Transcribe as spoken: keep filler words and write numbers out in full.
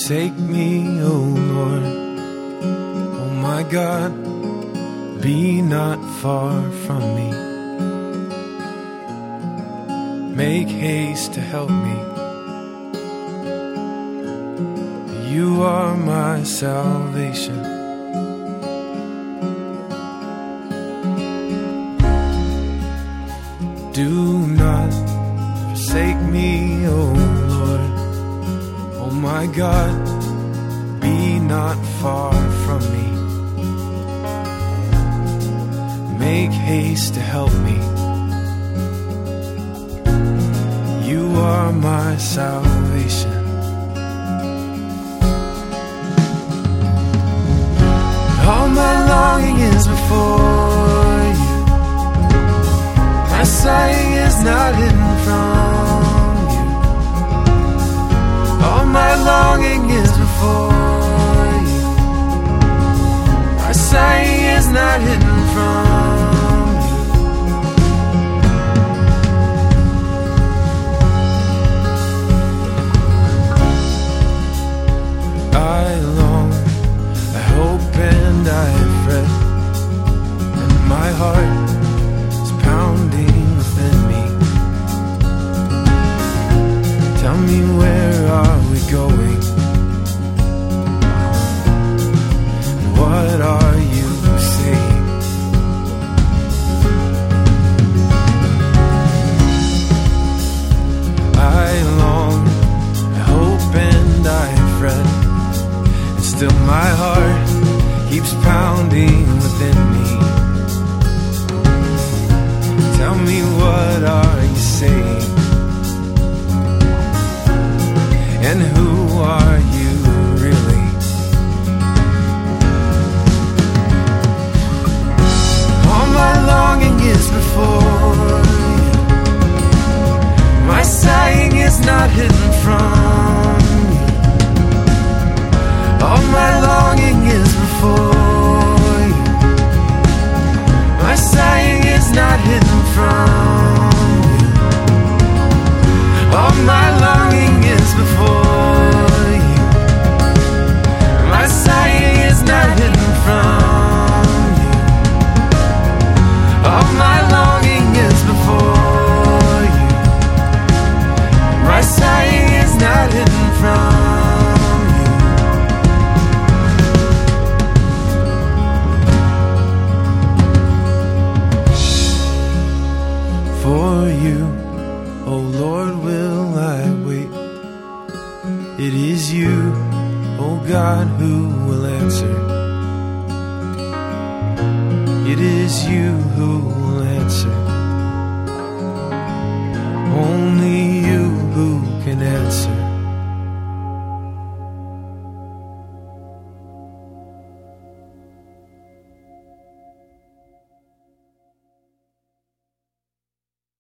forsake me, O Lord. Oh my God, be not far from me. Make haste to help me. You are my salvation. Do not forsake me, O Lord. Oh my God, be not far from me. Make haste to help me. You are my salvation. All my longing is before you. My sighing is not hidden from you. All my longing is before you. My sighing is not hidden from you. I long, I hope and I fret, and my heart is pounding within me. Tell me, where are we going? What are you saying? I long, I hope and I fret, and still my heart keeps pounding within me. Tell me, what are you saying? And who are you really? All my longing is before you. My sighing is not hidden from you. All my longing is before you. My sighing is not hidden from you. All my longing is before you. My sighing is not hidden from you. All my longing is before you. My sighing is not hidden from you. For you, O Lord, will I wait. It is you, O God, who will answer. It is you who will answer. Only